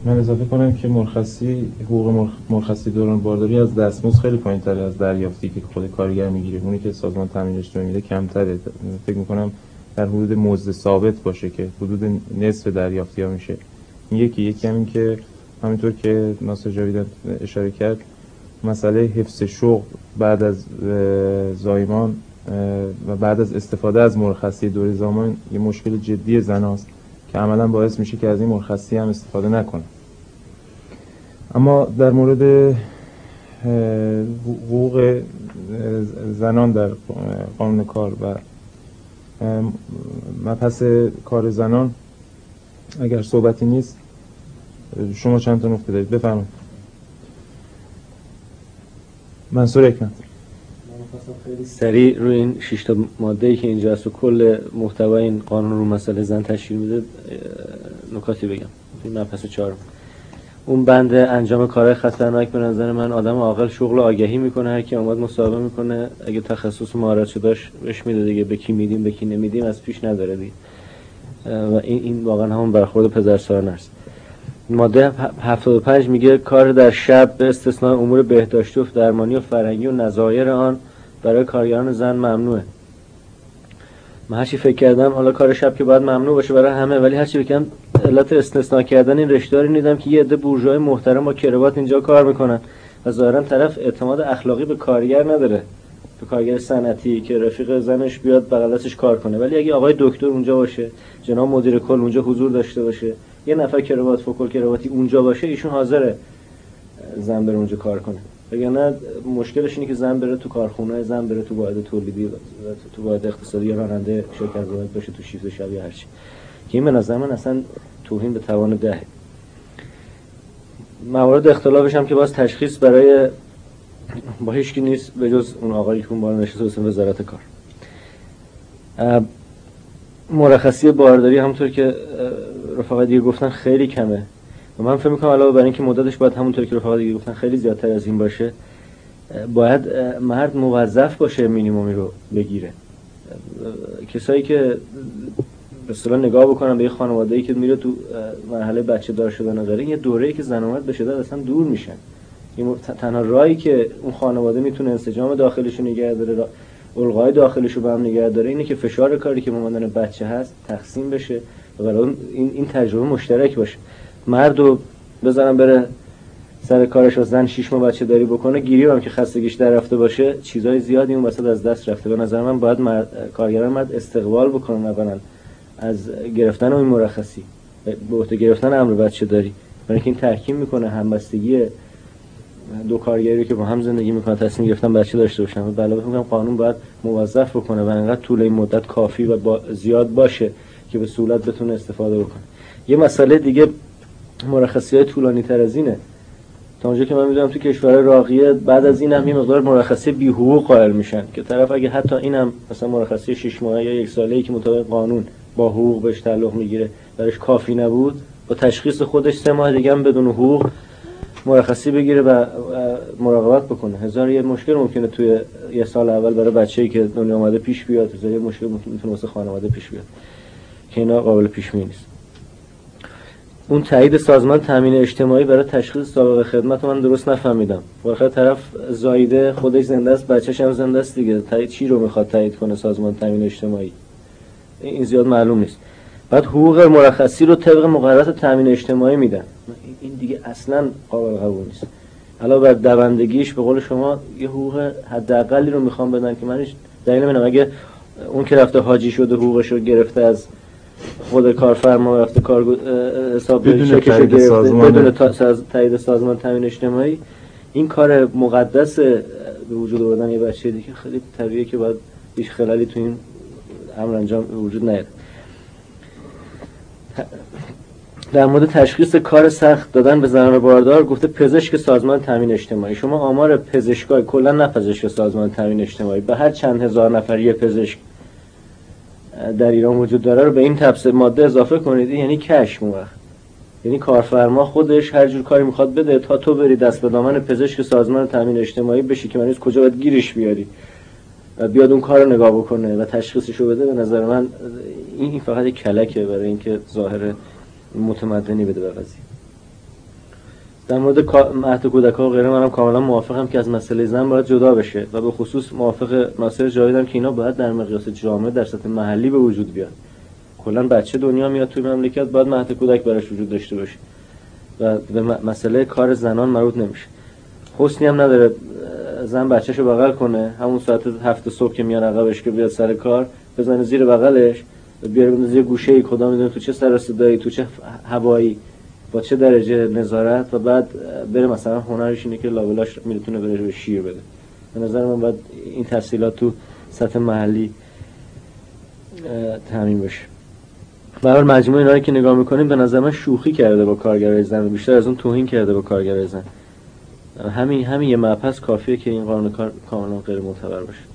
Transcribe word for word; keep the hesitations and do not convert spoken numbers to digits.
من اضافه کنم که مرخصی حقوق مرخصی دوران بارداری از دستمزد خیلی پایین‌تره از دریافتی که خود کارگر میگیره. اونی که سازمان تامین اجتماعی میده کمتره. فکر میکنم در حدود مزد ثابت باشه که حدود نصف دریافتی‌ها میشه. این یکی یکی همین که همینطور که ناصر جاوید اشاره کرد، مسئله حفظ شغل بعد از زایمان و بعد از استفاده از مرخصی دوره زایمان یه مشکل جدی زناست که عملاً باعث میشه که از این مرخصی هم استفاده نکنه. اما در مورد حقوق زنان در قانون کار و مبحث کار زنان اگر صحبتی نیست، شما چند تا نکته دارید بفرمایید. منصور حکمت. خیلی سریع روی این شش تا ماده‌ای که اینجا هست و کل محتوای این قانون رو مسئله زن تشکیل میده نکاتی بگم. این مبحث چهارم، اون بند انجام کارهای خطرناک، به نظر من آدم عاقل شغل آگهی میکنه، هر کی اومد مصاحبه میکنه، اگه تخصص مهارتشو داشت بهش میده دیگه، به کی میدیم به کی نمیدیم از پیش نداره دیگه. و این این واقعا همون برخورد پدرسالانه است. ماده هفتاد و پنج میگه کار در شب به استثناء امور بهداشتی و درمانی و فرهنگی و نظایر آن برای کارگران زن ممنوعه. من هرچی فکر کردم حالا کار شب که باید ممنوع باشه برای همه، ولی هرچی بگم علت استثناء کردن این رشته رو دیدم که یه عده بورژوای محترم با کراوات اینجا کار میکنن و ظاهرا طرف اعتماد اخلاقی به کارگر نداره، به کارگر صنعتی که رفیق زنش بیاد بغل دستش کار کنه. ولی اگه آقای دکتر اونجا باشه، جناب مدیر کل اونجا حضور داشته باشه، یه نفر کراوات فوکل کرواتی اونجا باشه، ایشون حاضره زن بره اونجا کار کنه. وگرنه مشکلش اینه که زن بره تو کارخونه، زن بره تو واحد تولیدی و تو واحد اقتصادی یا راننده شرکت واحد باشه تو شیفت شب یا هر چی، که این به نظر من اصلا توهین به توان ده. موارد اختلافش هم که باز تشخیص برای با هیچ کی نیست به جز اون آقایی که اون بالا نشسته اسم وزارت کار. مرخصی بارداری همونطور که رفقا دیگه گفتن خیلی کمه و من فکر می‌کنم علاوه بر این که مدتش باید همونطور که رفقا دیگه گفتن خیلی زیادتر از این باشه، باید مرد موظف باشه مینیمومی رو بگیره. کسایی که به اصطلاح نگاه بکنن به یه خانواده‌ای که میره تو مرحله بچه دار شدن داره، یه دوره‌ای که زن و مرد به شدت اصلا دور میشن. این تنها راهی که اون خانواده میتونه انسجام داخلش رو نگه داره، الغای داخلش رو به هم نگه داره، اینه که فشار کاری که مامانن بچه هست تقسیم بشه و برای این این تجربه مشترک باشه. مردو بذارن بره سر کارش و زن شش ماه بچه داری بکنه، گیری هم که خستگیش در رفته باشه، چیزای زیادی اون وسط از دست رفته. به نظر من باید مرد، کارگران مرد استقبال بکنن اولا از گرفتن اون مرخصی، به عهده گرفتن امر بچه داری، برای اینکه این تحکیم میکنه همبستگی دو کارگری که با هم زندگی میکنن تصمیم گرفتن بچه داشته باشن. و علاوه میگم قانون باید موظف بکنه و انقدر طول این مدت کافی و با زیاد باشه که به سهولت بتونه استفاده بکنه. یه مسئله دیگه مرخصی‌های طولانی تر از اینه. تا اونجا که من میدونم تو کشور راقیه بعد از این هم یه مقدار مرخصی بی حقوق قائل میشن که طرف اگه حتی اینم مثلا مرخصی شش ماهه یا یک ساله‌ای که مطابق قانون با حقوق بهش تعلق میگیره درش کافی نبود، با تشخیص خودش سه ماه دیگه هم بدون حقوق مرخصی بگیره و مراقبت بکنه. هزار یه مشکل ممکنه توی یه سال اول برای بچه‌ای که دنیا اومده پیش بیاد، هزار یه مشکل میتونه واسه خانواده پیش بیاد که اینا قابل پیش بینی نیست. اون تایید سازمان تامین اجتماعی برای تشخیص سابقه خدمت من درست نفهمیدم. واقعا طرف زایده خودش زنده است، بچه‌ش هم زنده است دیگه، تایید چی رو میخواد تایید کنه سازمان تامین اجتماعی؟ این زیاد معلوم نیست. بعد حقوق مرخصی رو طبق مقررات تامین اجتماعی میدن. این دیگه اصلا قابل قبول نیست. علاوه بر دوندگیش به قول شما یه حقوق حداقلی رو میخوام بدن که منش دلیل منم اگه اون که رفته حاجی شده حقوقش رو گرفته از خود کارفرما رفته کار حساب بدون تایید سازمان بدون تایید سازمان تامین اجتماعی، این کار مقدس به وجود آوردن یه بچه دیگه خیلی طبیعیه که باید هیچ خلالی تو این امر انجام وجود نیاد. در مورد تشخیص کار سخت دادن به زنان باردار گفته پزشک سازمان تامین اجتماعی. شما آمار پزشکای کلا نه پزشک سازمان تامین اجتماعی به هر چند هزار نفر یه پزشک در ایران وجود داره رو به این تبصره ماده اضافه کنید، یعنی کشف موقع، یعنی کارفرما خودش هر جور کاری میخواد بده تا تو بری دست به دامن پزشک سازمان تامین اجتماعی بشی که مریض کجا باید گیرش بیاری و بیاد اون کارو نگاه بکنه و تشخیصشو بده. به نظر من این فقط یک کلکه برای اینکه ظاهر متمدنی بده به قضیه. در مورد مهد کودک‌ها و غیره منم کاملا موافقم که از مسئله زن باید جدا بشه و به خصوص موافق ناصر جاویدم که اینا باید در مقیاس جامع در سطح محلی به وجود بیاد. کلا بچه دنیا میاد توی مملکت باید مهد کودک براش وجود داشته باشه و به مسئله کار زنان مربوط نمیشه. حسنی هم نداره زن بچه‌شو بغل کنه همون ساعت هفت صبح که میان عقبش که بیاد سر کار بزنه زیر بغلش بیاره بندازه یه گوشه‌ای کدام میدونه تو چه سر و صدایی تو چه هوایی با چه درجه نظارت و بعد بره مثلا هنرش اینه که لابلاش میتونه بره به شیر بده. به نظر من باید این تفصیلات تو سطح محلی تامین بشه. برای مجموعه اینا که نگاه میکنیم به نظر من شوخی کرده با کارگرای زن، بیشتر از اون توهین کرده با کارگرای زن. همین همین یه مبحث کافیه که این قانون کار کاملا غیر معتبر باشه.